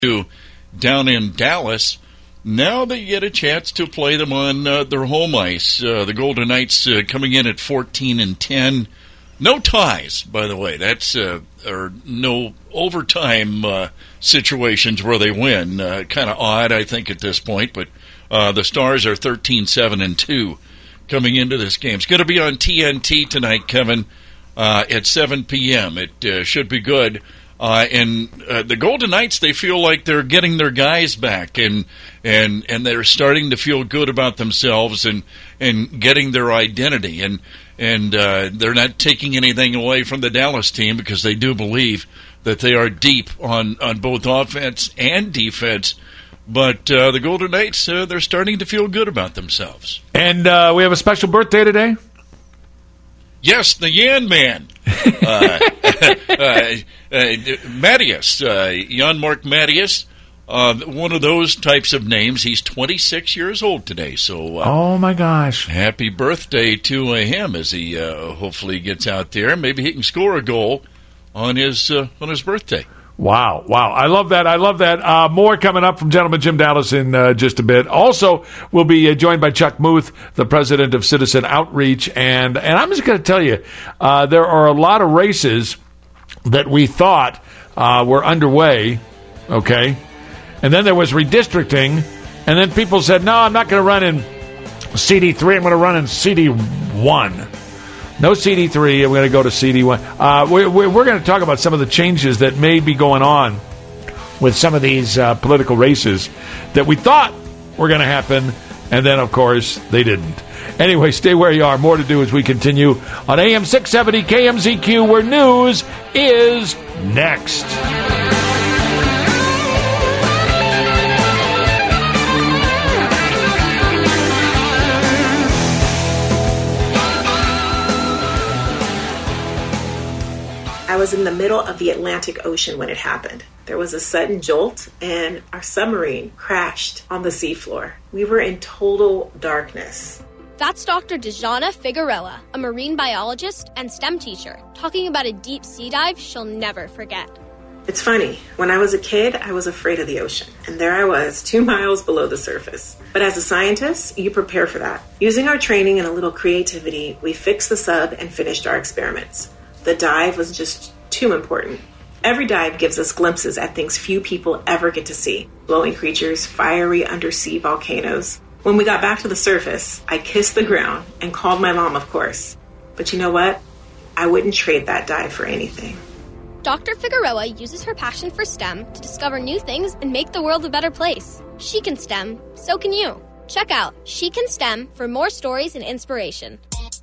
down in Dallas. Now they get a chance to play them on their home ice. The Golden Knights coming in at 14-10. No ties, by the way. That's or no overtime situations where they win. Kind of odd, I think, at this point. But the Stars are 13-7-2 coming into this game. It's going to be on TNT tonight, Kevin, at 7 p.m. It should be good. And the Golden Knights, they feel like they're getting their guys back, and they're starting to feel good about themselves and getting their identity. And they're not taking anything away from the Dallas team because they do believe that they are deep on both offense and defense. But the Golden Knights, they're starting to feel good about themselves. And we have a special birthday today? Yes, the Yan Man. Mattias, Jan-Mark Mattias, one of those types of names. He's 26 years old today. So, oh my gosh! Happy birthday to him as he hopefully gets out there. Maybe he can score a goal on his birthday. Wow. I love that. More coming up from Gentleman Jim Dallas in just a bit. Also, we'll be joined by Chuck Muth, the president of Citizen Outreach. And I'm just going to tell you, there are a lot of races that we thought were underway, okay? And then there was redistricting, and then people said, no, I'm not going to run in CD3, I'm going to run in CD1. No CD3, I'm going to go to CD1. We're going to talk about some of the changes that may be going on with some of these political races that we thought were going to happen, and then, of course, they didn't. Anyway, stay where you are. More to do as we continue on AM 670 KMZQ, where news is next. I was in the middle of the Atlantic Ocean when it happened. There was a sudden jolt, and our submarine crashed on the seafloor. We were in total darkness. That's Dr. Dejana Figueroa, a marine biologist and STEM teacher, talking about a deep sea dive she'll never forget. It's funny. When I was a kid, I was afraid of the ocean, and there I was, 2 miles below the surface. But as a scientist, you prepare for that. Using our training and a little creativity, we fixed the sub and finished our experiments. The dive was just too important. Every dive gives us glimpses at things few people ever get to see. Glowing creatures, fiery undersea volcanoes. When we got back to the surface, I kissed the ground and called my mom, of course. But you know what? I wouldn't trade that dive for anything. Dr. Figueroa uses her passion for STEM to discover new things and make the world a better place. She can STEM, so can you. Check out She Can STEM for more stories and inspiration.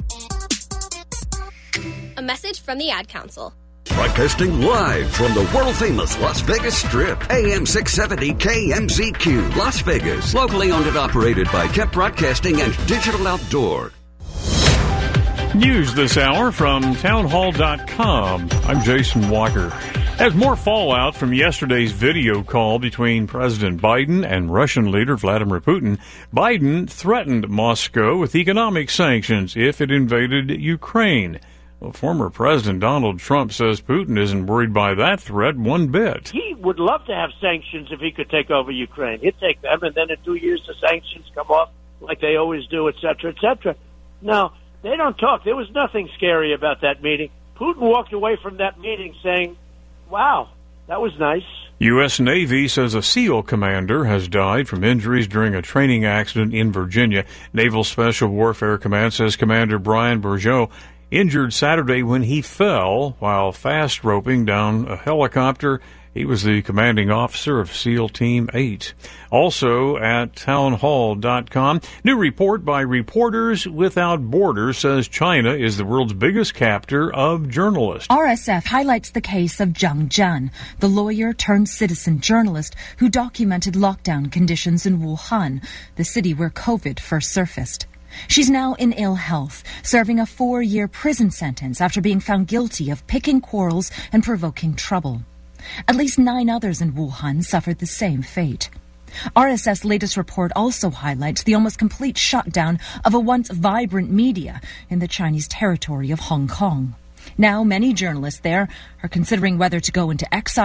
A message from the Ad Council. Broadcasting live from the world-famous Las Vegas Strip. AM 670 KMZQ. Las Vegas. Locally owned and operated by Kep Broadcasting and Digital Outdoor. News this hour from townhall.com. I'm Jason Walker. As more fallout from yesterday's video call between President Biden and Russian leader Vladimir Putin, Biden threatened Moscow with economic sanctions if it invaded Ukraine. Well, former President Donald Trump says Putin isn't worried by that threat one bit. He would love to have sanctions if he could take over Ukraine. He'd take them, and then in 2 years the sanctions come off like they always do, et cetera, et cetera. No, they don't talk. There was nothing scary about that meeting. Putin walked away from that meeting saying, wow, that was nice. U.S. Navy says a SEAL commander has died from injuries during a training accident in Virginia. Naval Special Warfare Command says Commander Brian Bourgeau injured Saturday when he fell while fast roping down a helicopter. He was the commanding officer of SEAL Team 8. Also at townhall.com, new report by Reporters Without Borders says China is the world's biggest captor of journalists. RSF highlights the case of Zhang Zhan, the lawyer turned citizen journalist who documented lockdown conditions in Wuhan, the city where COVID first surfaced. She's now in ill health, serving a 4-year prison sentence after being found guilty of picking quarrels and provoking trouble. At least 9 others in Wuhan suffered the same fate. RSF's latest report also highlights the almost complete shutdown of a once vibrant media in the Chinese territory of Hong Kong. Now, many journalists there are considering whether to go into exile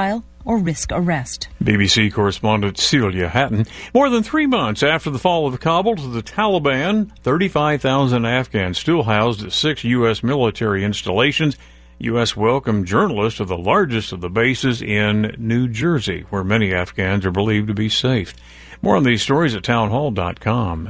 or risk arrest. BBC correspondent Celia Hatton. More than 3 months after the fall of Kabul to the Taliban, 35,000 Afghans still housed at 6 U.S. military installations. U.S. welcomed journalists to the largest of the bases in New Jersey, where many Afghans are believed to be safe. More on these stories at townhall.com.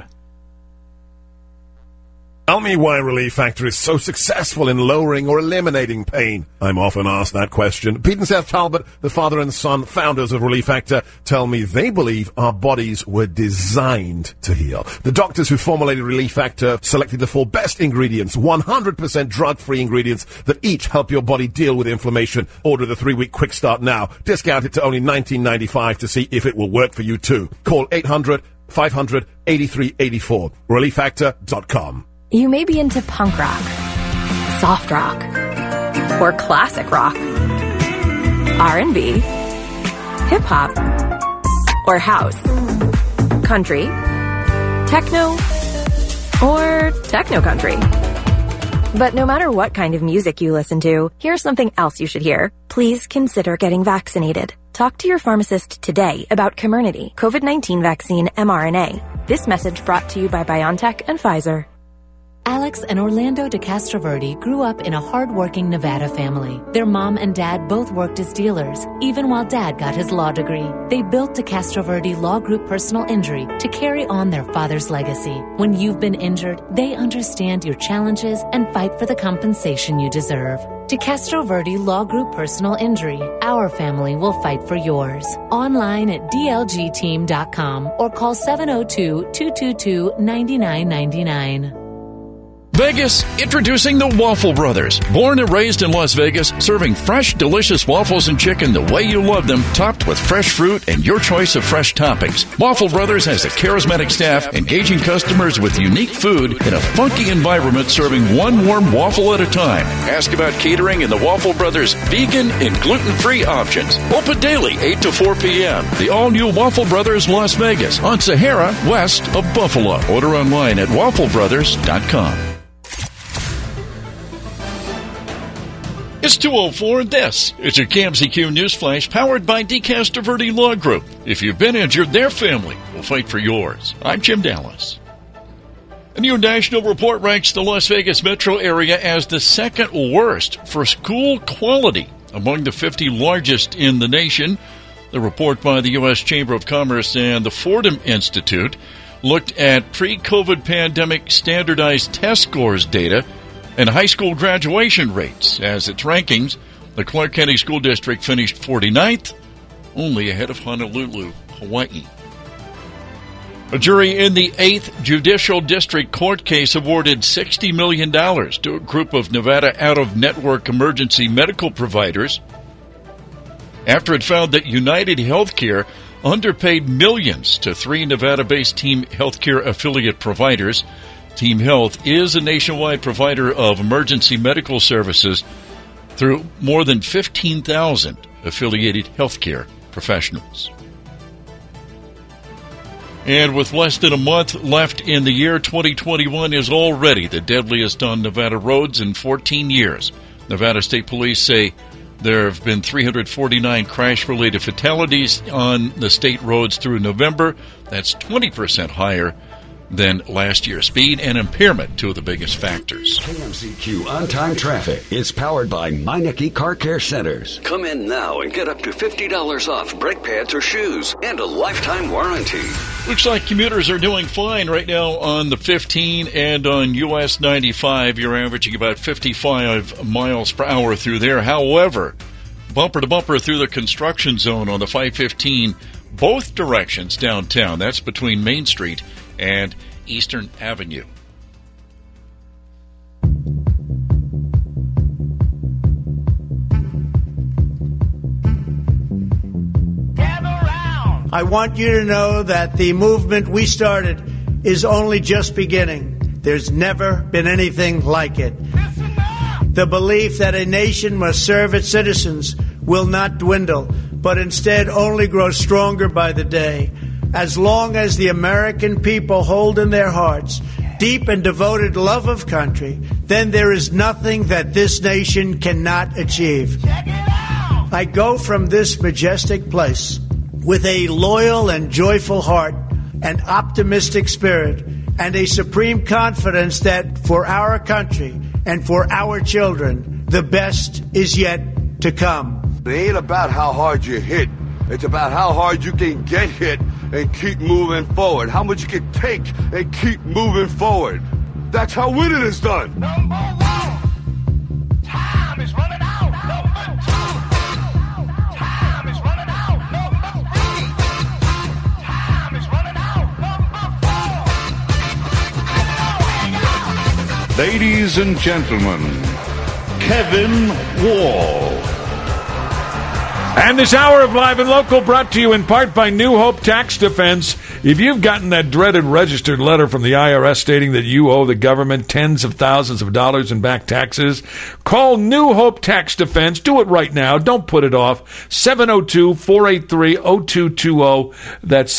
Tell me why Relief Factor is so successful in lowering or eliminating pain. I'm often asked that question. Pete and Seth Talbot, the father and son founders of Relief Factor, tell me they believe our bodies were designed to heal. The doctors who formulated Relief Factor selected the 4 best ingredients, 100% drug-free ingredients that each help your body deal with inflammation. Order the 3-week quick start now. Discount it to only $19.95 to see if it will work for you too. Call 800-500-8384. ReliefFactor.com. You may be into punk rock, soft rock, or classic rock, R&B, hip-hop, or house, country, techno, or techno-country. But no matter what kind of music you listen to, here's something else you should hear. Please consider getting vaccinated. Talk to your pharmacist today about Comirnaty, COVID-19 vaccine mRNA. This message brought to you by BioNTech and Pfizer. Alex and Orlando de Castroverde grew up in a hard-working Nevada family. Their mom and dad both worked as dealers, even while dad got his law degree. They built de Castroverde Law Group Personal Injury to carry on their father's legacy. When you've been injured, they understand your challenges and fight for the compensation you deserve. De Castroverde Law Group Personal Injury. Our family will fight for yours. Online at dlgteam.com or call 702-222-9999. Vegas, introducing the Waffle Brothers. Born and raised in Las Vegas, serving fresh, delicious waffles and chicken the way you love them, topped with fresh fruit and your choice of fresh toppings. Waffle Brothers has a charismatic staff, engaging customers with unique food in a funky environment, serving one warm waffle at a time. Ask about catering and the Waffle Brothers vegan and gluten-free options. Open daily, 8 to 4 p.m. The all-new Waffle Brothers Las Vegas on Sahara, west of Buffalo. Order online at wafflebrothers.com. It's 2:04 and this is your KMZQ News Flash powered by de Castroverde Law Group. If you've been injured, their family will fight for yours. I'm Jim Dallas. A new national report ranks the Las Vegas metro area as the second worst for school quality among the 50 largest in the nation. The report by the U.S. Chamber of Commerce and the Fordham Institute looked at pre-COVID pandemic standardized test scores data and high school graduation rates. As its rankings, the Clark County School District finished 49th, only ahead of Honolulu, Hawaii. A jury in the 8th Judicial District Court case awarded $60 million to a group of Nevada out-of-network emergency medical providers after it found that United Healthcare underpaid millions to 3 Nevada-based Team Healthcare affiliate providers. Team Health is a nationwide provider of emergency medical services through more than 15,000 affiliated healthcare professionals. And with less than a month left in the year, 2021 is already the deadliest on Nevada roads in 14 years. Nevada State Police say there have been 349 crash-related fatalities on the state roads through November. That's 20% higher than last year. Speed and impairment, two of the biggest factors. KMZQ On-Time Traffic is powered by Meineke Car Care Centers. Come in now and get up to $50 off brake pads or shoes and a lifetime warranty. Looks like commuters are doing fine right now on the 15 and on US 95. You're averaging about 55 miles per hour through there. However, bumper to bumper through the construction zone on the 515, both directions downtown. That's between Main Street and Eastern Avenue. I want you to know that the movement we started is only just beginning. There's never been anything like it. The belief that a nation must serve its citizens will not dwindle, but instead only grow stronger by the day. As long as the American people hold in their hearts deep and devoted love of country, then there is nothing that this nation cannot achieve. I go from this majestic place with a loyal and joyful heart, an optimistic spirit, and a supreme confidence that for our country and for our children, the best is yet to come. It ain't about how hard you hit. It's about how hard you can get hit and keep moving forward. How much you can take and keep moving forward. That's how winning is done. Number one, time is running out. Number two, time is running out. Number three, time is running out. Number four. Ladies and gentlemen, Kevin Wall. And this hour of Live and Local brought to you in part by New Hope Tax Defense. If you've gotten that dreaded registered letter from the IRS stating that you owe the government tens of thousands of dollars in back taxes, call New Hope Tax Defense. Do it right now. Don't put it off. 702-483-0220. That's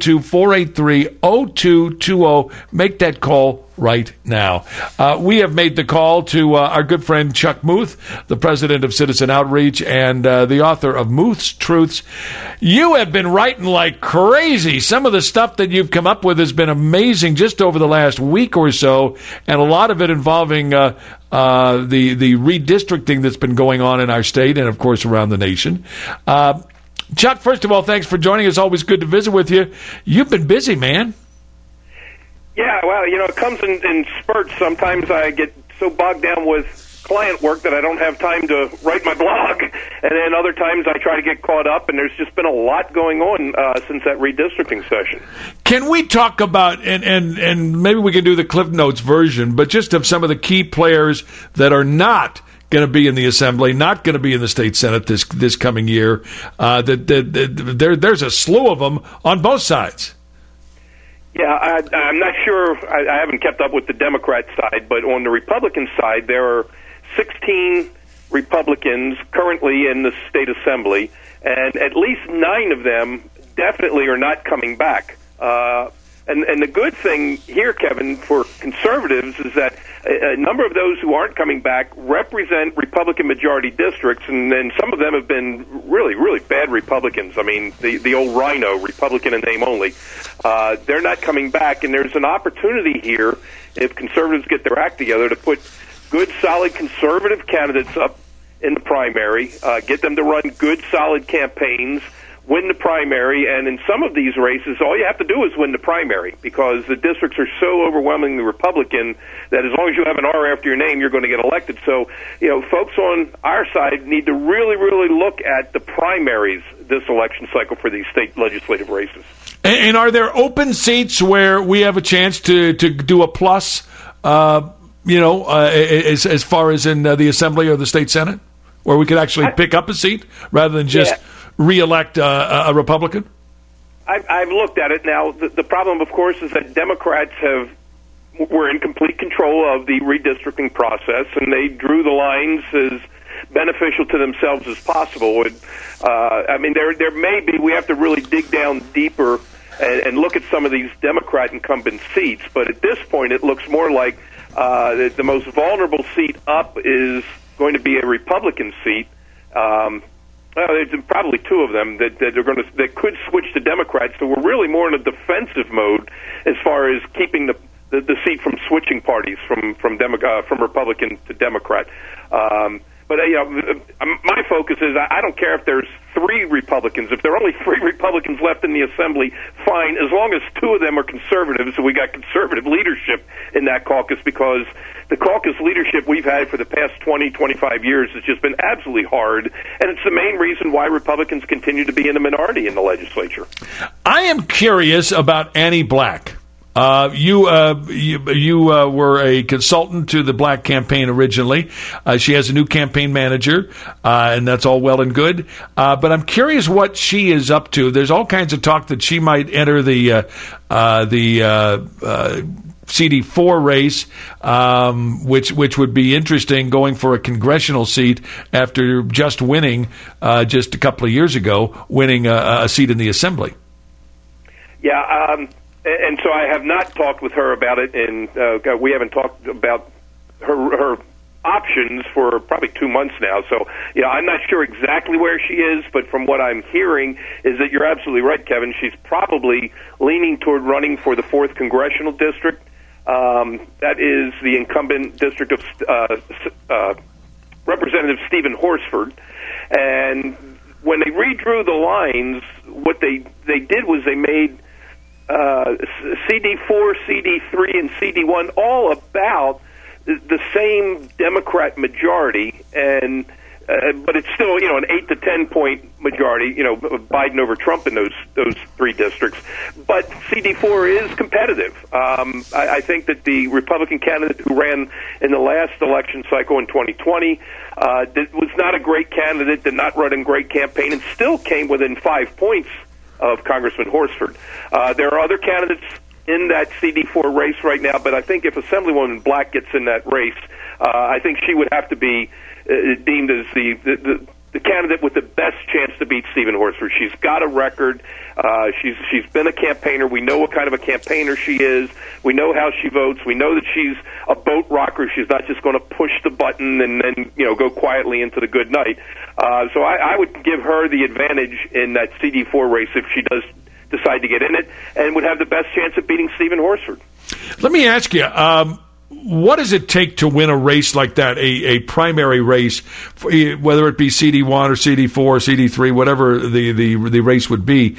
702-483-0220. Make that call right now. We have made the call to our good friend Chuck Muth, the president of Citizen Outreach and the author of Muth's Truths. You have been writing like crazy. Some of the stuff that you've come up with has been amazing just over the last week or so, and a lot of it involving the redistricting that's been going on in our state and, of course, around the nation. Chuck, first of all, thanks for joining us. Always good to visit with you. You've been busy, man. Yeah, well, it comes in spurts. Sometimes I get so bogged down with client work that I don't have time to write my blog, and then other times I try to get caught up, and there's just been a lot going on since that redistricting session. Can we talk about, and maybe we can do the Cliff Notes version, but just of some of the key players that are not going to be in the Assembly, not going to be in the State Senate this coming year? There's a slew of them on both sides. Yeah, I'm not sure. I haven't kept up with the Democrat side, but on the Republican side, there are 16 Republicans currently in the state assembly, and at least 9 of them definitely are not coming back. And the good thing here, Kevin, for conservatives is that a number of those who aren't coming back represent Republican majority districts, and some of them have been really, really bad Republicans. I mean, the old Rhino, Republican in name only. They're not coming back, and there's an opportunity here, if conservatives get their act together, to put good, solid conservative candidates up in the primary, get them to run good, solid campaigns, win the primary, and in some of these races, all you have to do is win the primary, because the districts are so overwhelmingly Republican that as long as you have an R after your name, you're going to get elected. So, folks on our side need to really, really look at the primaries this election cycle for these state legislative races. And are there open seats where we have a chance to do a plus, as far as in the Assembly or the State Senate, where we could actually pick up a seat rather than just re-elect a Republican? I've looked at it. Now, the problem, of course, is that Democrats were in complete control of the redistricting process, and they drew the lines as beneficial to themselves as possible. There may be, we have to really dig down deeper and look at some of these Democrat incumbent seats, but at this point it looks more like the most vulnerable seat up is going to be a Republican seat. There's probably 2 of them that that could switch to Democrats. So we're really more in a defensive mode as far as keeping the seat from switching parties from Republican to Democrat. But my focus is I don't care if there's 3 Republicans. If there are only 3 Republicans left in the Assembly, fine, as long as 2 of them are conservatives, so we got conservative leadership in that caucus, because the caucus leadership we've had for the past 20, 25 years has just been absolutely hard, and it's the main reason why Republicans continue to be in the minority in the legislature. I am curious about Annie Black. You were a consultant to the Black campaign originally. She has a new campaign manager, and that's all well and good. But I'm curious what she is up to. There's all kinds of talk that she might enter the CD4 race, which would be interesting, going for a congressional seat after just winning just a couple of years ago, winning a seat in the Assembly. Yeah. And so I have not talked with her about it, and we haven't talked about her options for probably 2 months now. So, I'm not sure exactly where she is, but from what I'm hearing is that you're absolutely right, Kevin. She's probably leaning toward running for the 4th Congressional District. That is the incumbent district of Representative Stephen Horsford. And when they redrew the lines, what they did was they made CD4, CD3, and CD1 all about the same Democrat majority, and but it's still an 8 to 10 point majority, Biden over Trump in those 3 districts. But CD4 is competitive. I think that the Republican candidate who ran in the last election cycle in 2020 was not a great candidate, did not run a great campaign, and still came within 5 points of Congressman Horsford. There are other candidates in that CD4 race right now, but I think if Assemblywoman Black gets in that race, I think she would have to be deemed as the candidate with the best chance to beat Stephen Horsford. She's got a record. She's been a campaigner. We know what kind of a campaigner she is. We know how she votes. We know that she's a boat rocker. She's not just going to push the button and then go quietly into the good night. So I would give her the advantage in that CD4 race if she does decide to get in it, and would have the best chance of beating Stephen Horsford. Let me ask you, what does it take to win a race like that, a primary race, whether it be CD1 or CD4 or CD3, whatever the race would be?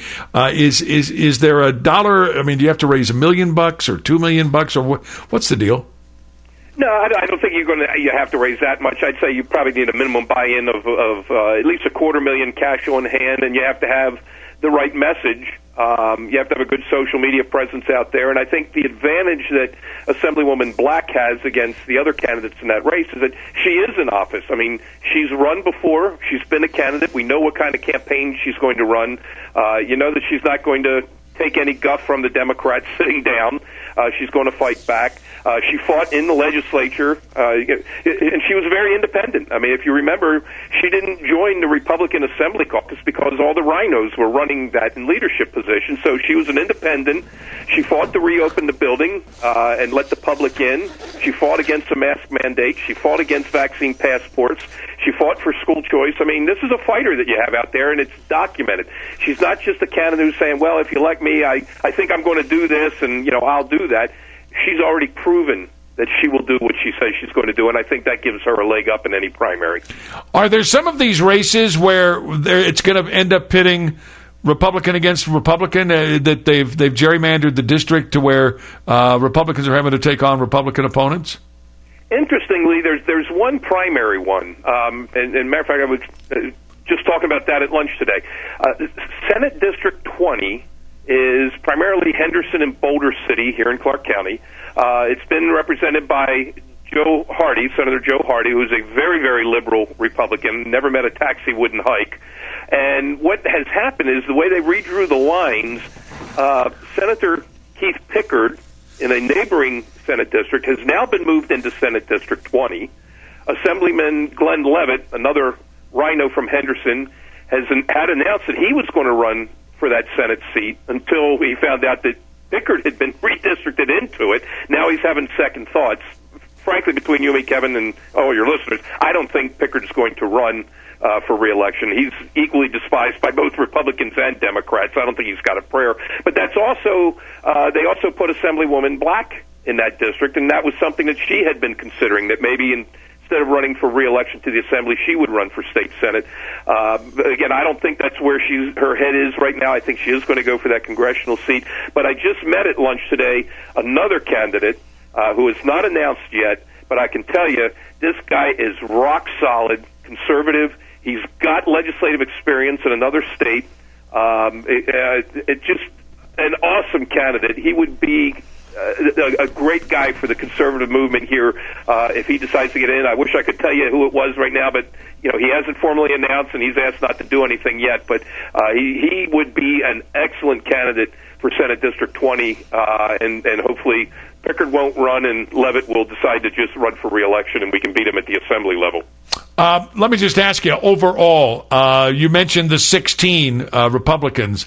Is there a dollar? I mean, do you have to raise $1 million or $2 million, or what's the deal? No, I don't think you have to raise that much. I'd say you probably need a minimum buy-in of at least $250,000 cash on hand, and you have to have the right message. You have to have a good social media presence out there, and I think the advantage that Assemblywoman Black has against the other candidates in that race is that she is in office. I mean, she's run before. She's been a candidate. We know what kind of campaign she's going to run. You know that she's not going to take any guff from the Democrats sitting down. She's going to fight back. She fought in the legislature, and she was very independent. I mean, if you remember, she didn't join the Republican Assembly Caucus because all the rhinos were running that in leadership positions. So she was an independent. She fought to reopen the building and let the public in. She fought against a mask mandate. She fought against vaccine passports. She fought for school choice. I mean, this is a fighter that you have out there, and it's documented. She's not just a candidate who's saying, well, if you elect me, I think I'm going to do this, and, I'll do that. She's already proven that she will do what she says she's going to do, and I think that gives her a leg up in any primary. Are there some of these races where it's going to end up pitting Republican against Republican, that they've gerrymandered the district to where Republicans are having to take on Republican opponents? Interestingly, there's one primary one, and matter of fact, I was just talking about that at lunch today. Senate District 20 is primarily Henderson and Boulder City here in Clark County. It's been represented by Joe Hardy, Senator Joe Hardy, who's a very, very liberal Republican, never met a tax he wouldn't hike. And what has happened is the way they redrew the lines, Senator Keith Pickard in a neighboring Senate district has now been moved into Senate District 20. Assemblyman Glenn Levitt, another rhino from Henderson, had announced that he was going to run for that Senate seat until he found out that Pickard had been redistricted into it. Now he's having second thoughts. Frankly, between you and me, Kevin, and all your listeners, I don't think Pickard's going to run for re-election. He's equally despised by both Republicans and Democrats. I don't think he's got a prayer. But that's also, they also put Assemblywoman Black in that district, and that was something that she had been considering, that maybe instead of running for re-election to the Assembly, she would run for state Senate. Again, I don't think that's where her head is right now. I think she is going to go for that congressional seat. But I just met at lunch today another candidate who is not announced yet, but I can tell you this guy is rock solid, conservative. He's got legislative experience in another state. It's just an awesome candidate. He would be a great guy for the conservative movement here if he decides to get in. I wish I could tell you who it was right now, but he hasn't formally announced, and he's asked not to do anything yet. But he would be an excellent candidate for Senate District 20, and hopefully Pickard won't run, and Levitt will decide to just run for re-election, and we can beat him at the Assembly level. Let me just ask you, overall, you mentioned the 16 Republicans,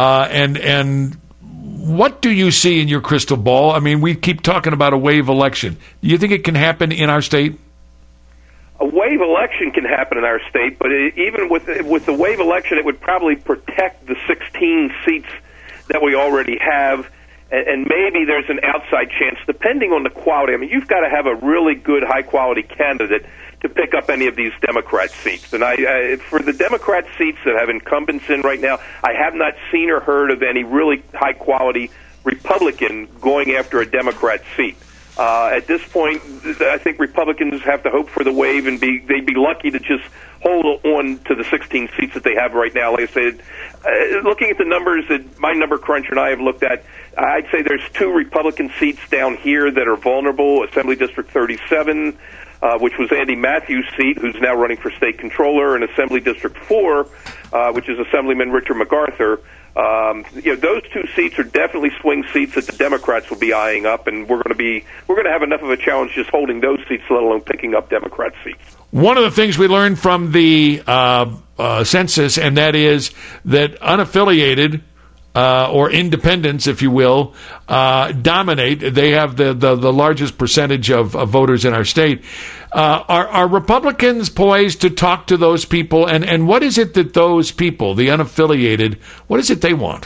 and what do you see in your crystal ball? I mean, we keep talking about a wave election. Do you think it can happen in our state? a wave election can happen in our state, but even with the wave election, it would probably protect the 16 seats that we already have, and maybe there's an outside chance, depending on the quality. I mean, you've got to have a really good, high-quality candidate to pick up any of these Democrat seats. And I for the Democrat seats that have incumbents in right now, I have not seen or heard of any really high-quality Republican going after a Democrat seat. At this point, I think Republicans have to hope for the wave, and they'd be lucky to just hold on to the 16 seats that they have right now. Like I said, looking at the numbers that my number cruncher and I have looked at, I'd say there's 2 Republican seats down here that are vulnerable. Assembly District 37, which was Andy Matthews' seat, who's now running for state controller, and Assembly District 4, which is Assemblyman Richard MacArthur. Those 2 seats are definitely swing seats that the Democrats will be eyeing up, and we're going to have enough of a challenge just holding those seats, let alone picking up Democrat seats. One of the things we learned from the census, and that is that unaffiliated or independents, if you will, dominate. They have the largest percentage of voters in our state. Are Republicans poised to talk to those people? And what is it that those people, the unaffiliated, what is it they want?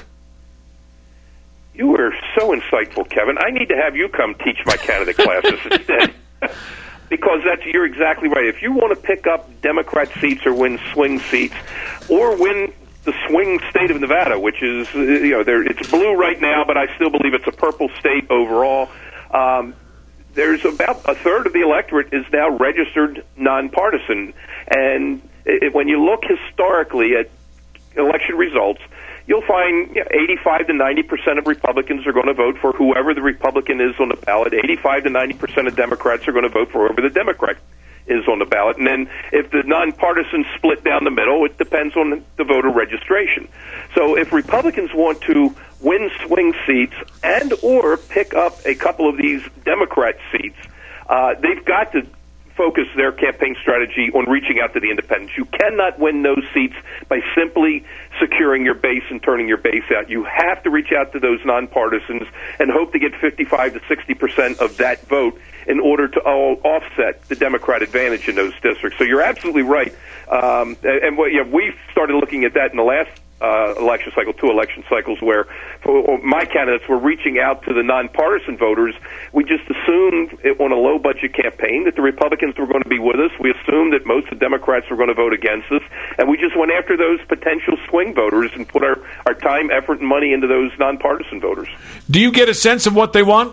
You are so insightful, Kevin. I need to have you come teach my candidate classes instead. Because you're exactly right. If you want to pick up Democrat seats or win swing seats, or win the swing state of Nevada, which is, it's blue right now, but I still believe it's a purple state overall. There's about a third of the electorate is now registered nonpartisan. And when you look historically at election results, you'll find 85 to 90% of Republicans are going to vote for whoever the Republican is on the ballot. 85 to 90% of Democrats are going to vote for whoever the Democrat is on the ballot. And then if the nonpartisan split down the middle, it depends on the voter registration. So if Republicans want to win swing seats and or pick up a couple of these Democrat seats, they've got to focus their campaign strategy on reaching out to the independents. You cannot win those seats by simply securing your base and turning your base out. You have to reach out to those nonpartisans and hope to get 55 to 60% of that vote in order to offset the Democrat advantage in those districts. So you're absolutely right. We started looking at that in the last election cycle, 2 election cycles, where my candidates were reaching out to the nonpartisan voters. We just assumed on a low-budget campaign that the Republicans were going to be with us. We assumed that most of the Democrats were going to vote against us, and we just went after those potential swing voters and put our time, effort, and money into those nonpartisan voters. Do you get a sense of what they want?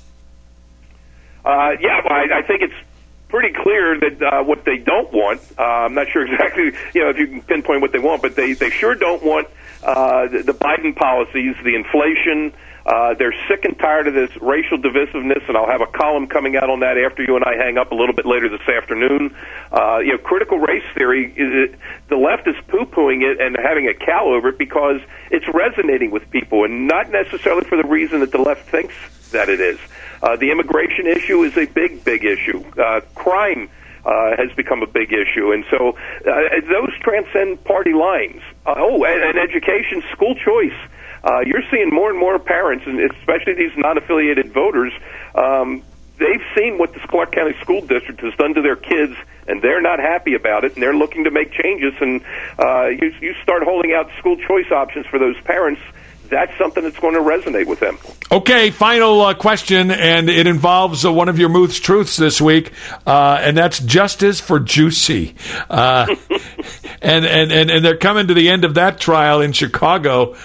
I think it's pretty clear that what they don't want, I'm not sure exactly, if you can pinpoint what they want, but they sure don't want the Biden policies, the inflation. They're sick and tired of this racial divisiveness, and I'll have a column coming out on that after you and I hang up a little bit later this afternoon. Critical race theory, the left is poo-pooing it and having a cow over it because it's resonating with people, and not necessarily for the reason that the left thinks that it is. The immigration issue is a big, big issue. Crime has become a big issue, and so those transcend party lines. And education, school choice. You're seeing more and more parents, and especially these non-affiliated voters, they've seen what the Clark County School District has done to their kids, and they're not happy about it, and they're looking to make changes. And you start holding out school choice options for those parents, that's something that's going to resonate with them. Okay, final question, and it involves one of your Muth's truths this week, and that's justice for Juicy. And they're coming to the end of that trial in Chicago.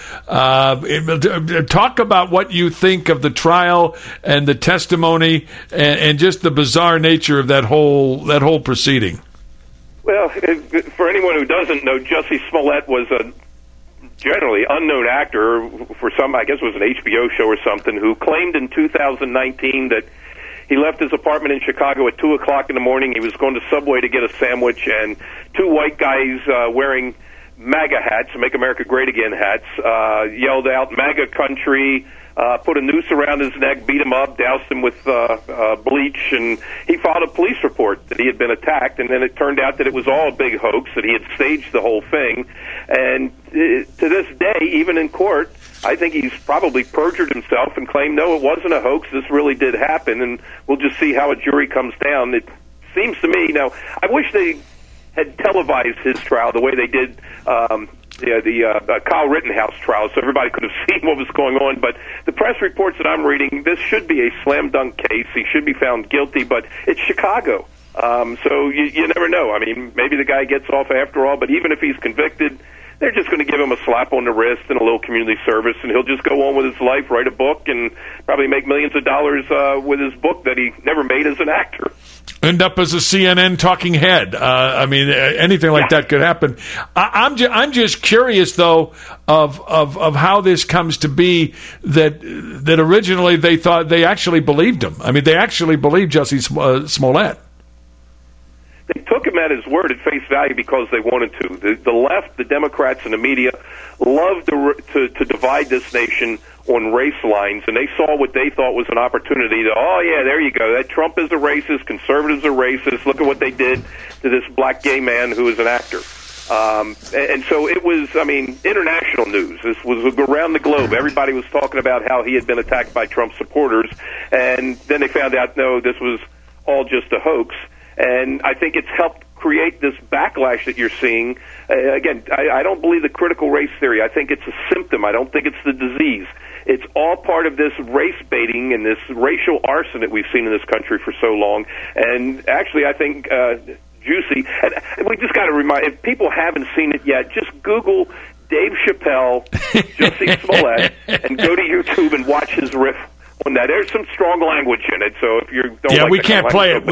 Talk about what you think of the trial and the testimony and just the bizarre nature of that whole proceeding. Well, for anyone who doesn't know, Jussie Smollett was a generally unknown actor for some, I guess it was an HBO show or something, who claimed in 2019 that he left his apartment in Chicago at 2 o'clock in the morning. He was going to Subway to get a sandwich, and 2 white guys wearing MAGA hats, Make America Great Again hats, yelled out MAGA country, put a noose around his neck, beat him up, doused him with bleach, and he filed a police report that he had been attacked, and then it turned out that it was all a big hoax, that he had staged the whole thing. And to this day, even in court, I think he's probably perjured himself and claimed, no, it wasn't a hoax, this really did happen, and we'll just see how a jury comes down. It seems to me, now, I wish they had televised his trial the way they did the Kyle Rittenhouse trial, so everybody could have seen what was going on. But the press reports that I'm reading, this should be a slam dunk case. He should be found guilty, but it's Chicago. So you never know. I mean, maybe the guy gets off after all, but even if he's convicted, they're just going to give him a slap on the wrist and a little community service, and he'll just go on with his life, write a book, and probably make millions of dollars with his book that he never made as an actor. End up as a CNN talking head. I mean, anything like that could happen. I'm just curious, though, of how this comes to be that originally they thought they actually believed him. I mean, they actually believed Jussie Smollett. They took him at his word at face value because they wanted to. The left, the Democrats, and the media love to divide this nation on race lines, and they saw what they thought was an opportunity to, oh, yeah, there you go. That Trump is a racist, conservatives are racist. Look at what they did to this black gay man who is an actor. And so it was, I mean, international news. This was around the globe. Everybody was talking about how he had been attacked by Trump supporters, and then they found out, no, this was all just a hoax. And I think it's helped create this backlash that you're seeing. Again, I don't believe the critical race theory. I think it's a symptom. I don't think it's the disease. It's all part of this race baiting and this racial arson that we've seen in this country for so long. And actually, I think Juicy, and we just got to remind, if people haven't seen it yet, just Google Dave Chappelle, Jussie Smollett, and go to YouTube and watch his riff on that. There's some strong language in it, so if you don't like we can't play it.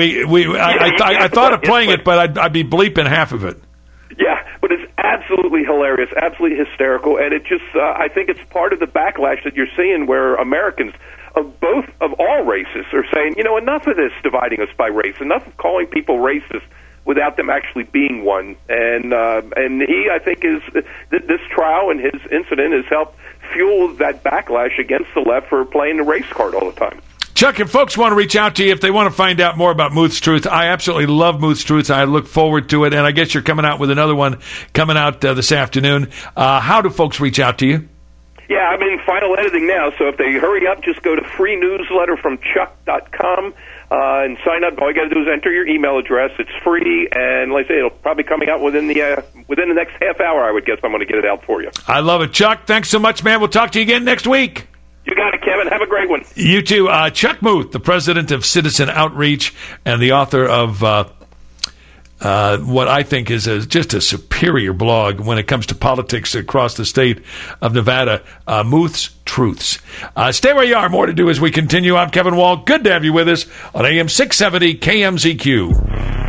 I thought of playing it, but I'd be bleeping half of it. Yeah, but it's absolutely hilarious, absolutely hysterical, and it just, I think it's part of the backlash that you're seeing where Americans of all races are saying, you know, enough of this dividing us by race, enough of calling people racist without them actually being one. And he, I think, is this trial and his incident has helped fuel that backlash against the left for playing the race card all the time. Chuck, if folks want to reach out to you, if they want to find out more about Muth's Truth, I absolutely love Muth's Truth. I look forward to it, and I guess you're coming out with another one coming out this afternoon. How do folks reach out to you? Yeah, I'm in final editing now, so if they hurry up, just go to freenewsletterfromchuck.com and sign up. All you got to do is enter your email address. It's free, and like I say, it'll probably coming out within the next half hour, I would guess. I'm going to get it out for you. I love it. Chuck, thanks so much, man. We'll talk to you again next week. You got it, Kevin. Have a great one. You too. Chuck Muth, the president of Citizen Outreach and the author of what I think is just a superior blog when it comes to politics across the state of Nevada, Muth's Truths. Stay where you are. More to do as we continue. I'm Kevin Wall. Good to have you with us on AM 670 KMZQ.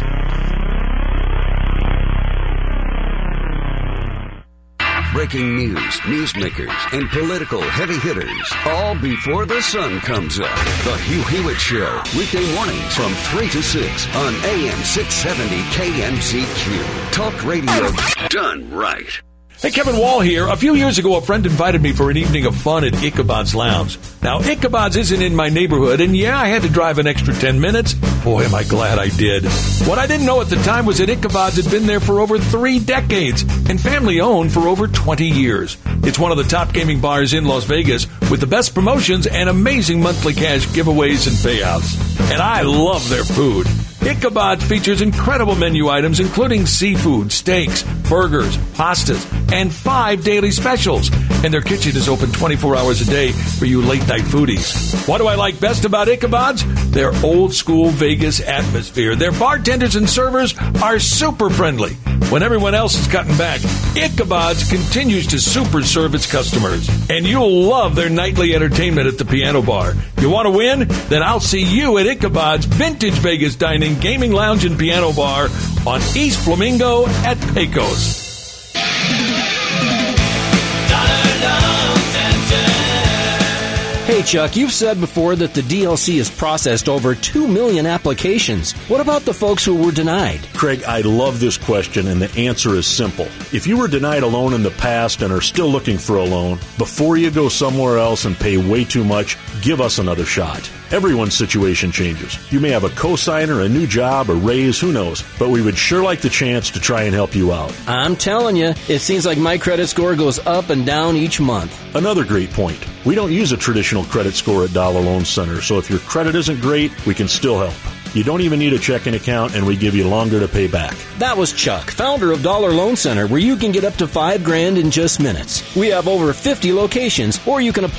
Breaking news, newsmakers, and political heavy hitters, all before the sun comes up. The Hugh Hewitt Show, weekday mornings from 3 to 6 on AM 670 KMZQ. Talk radio done right. Hey, Kevin Wall here. A few years ago, a friend invited me for an evening of fun at Ichabod's Lounge. Now, Ichabod's isn't in my neighborhood, and yeah, I had to drive an extra 10 minutes. Boy, am I glad I did. What I didn't know at the time was that Ichabod's had been there for over 3 decades and family-owned for over 20 years. It's one of the top gaming bars in Las Vegas with the best promotions and amazing monthly cash giveaways and payouts. And I love their food. Ichabod features incredible menu items including seafood, steaks, burgers, pastas, and 5 daily specials. And their kitchen is open 24 hours a day for you late-night foodies. What do I like best about Ichabod's? Their old-school Vegas atmosphere. Their bartenders and servers are super friendly. When everyone else is cutting back, Ichabod's continues to super serve its customers. And you'll love their nightly entertainment at the piano bar. You want to win? Then I'll see you at Ichabod's Vintage Vegas Dining, Gaming Lounge, and Piano Bar on East Flamingo at Pecos. Hey, Chuck, you've said before that the DLC has processed over 2 million applications. What about the folks who were denied? Craig, I love this question, and the answer is simple. If you were denied a loan in the past and are still looking for a loan, before you go somewhere else and pay way too much, give us another shot. Everyone's situation changes. You may have a cosigner, a new job, a raise, who knows, but we would sure like the chance to try and help you out. I'm telling you, it seems like my credit score goes up and down each month. Another great point. We don't use a traditional credit score at Dollar Loan Center, so if your credit isn't great, we can still help. You don't even need a checking account, and we give you longer to pay back. That was Chuck, founder of Dollar Loan Center, where you can get up to $5,000 in just minutes. We have over 50 locations, or you can apply